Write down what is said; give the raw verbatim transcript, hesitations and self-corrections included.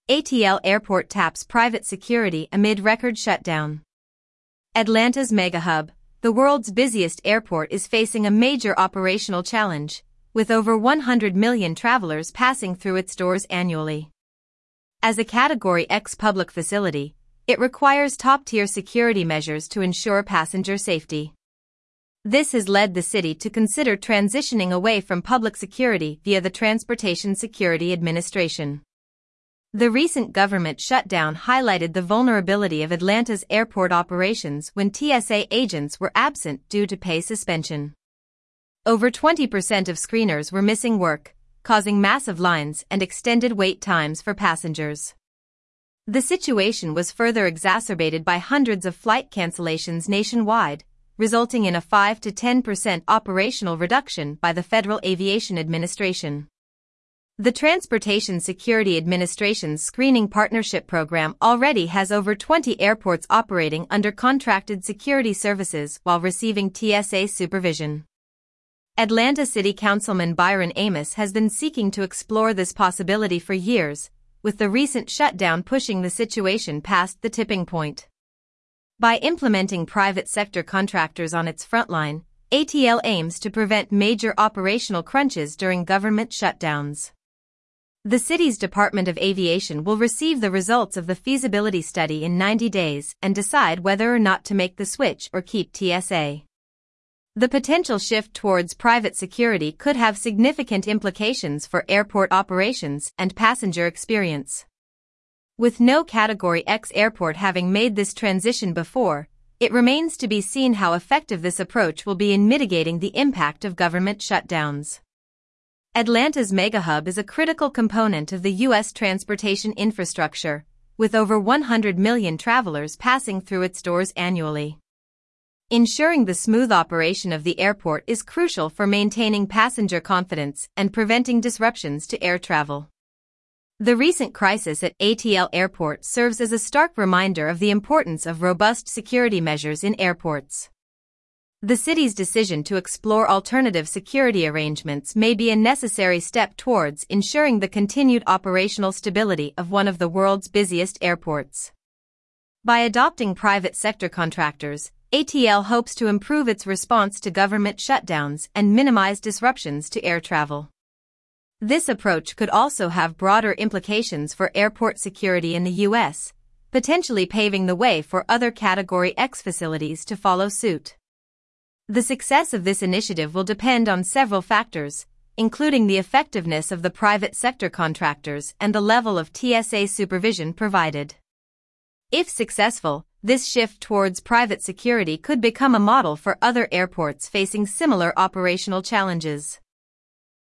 A T L Airport taps private security amid record shutdown. Atlanta's megahub, the world's busiest airport, is facing a major operational challenge, with over one hundred million travelers passing through its doors annually. As a Category X public facility, it requires top-tier security measures to ensure passenger safety. This has led the city to consider transitioning away from public security via the Transportation Security Administration. The recent government shutdown highlighted the vulnerability of Atlanta's airport operations when T S A agents were absent due to pay suspension. Over twenty percent of screeners were missing work, causing massive lines and extended wait times for passengers. The situation was further exacerbated by hundreds of flight cancellations nationwide, resulting in a five to ten percent operational reduction by the Federal Aviation Administration. The Transportation Security Administration's Screening Partnership Program already has over twenty airports operating under contracted security services while receiving T S A supervision. Atlanta City Councilman Byron Amos has been seeking to explore this possibility for years, with the recent shutdown pushing the situation past the tipping point. By implementing private sector contractors on its frontline, A T L aims to prevent major operational crunches during government shutdowns. The city's Department of Aviation will receive the results of the feasibility study in ninety days and decide whether or not to make the switch or keep T S A. The potential shift towards private security could have significant implications for airport operations and passenger experience. With no Category X airport having made this transition before, it remains to be seen how effective this approach will be in mitigating the impact of government shutdowns. Atlanta's megahub is a critical component of the U S transportation infrastructure, with over one hundred million travelers passing through its doors annually. Ensuring the smooth operation of the airport is crucial for maintaining passenger confidence and preventing disruptions to air travel. The recent crisis at A T L Airport serves as a stark reminder of the importance of robust security measures in airports. The city's decision to explore alternative security arrangements may be a necessary step towards ensuring the continued operational stability of one of the world's busiest airports. By adopting private sector contractors, A T L hopes to improve its response to government shutdowns and minimize disruptions to air travel. This approach could also have broader implications for airport security in the U S, potentially paving the way for other Category X facilities to follow suit. The success of this initiative will depend on several factors, including the effectiveness of the private sector contractors and the level of T S A supervision provided. If successful, this shift towards private security could become a model for other airports facing similar operational challenges.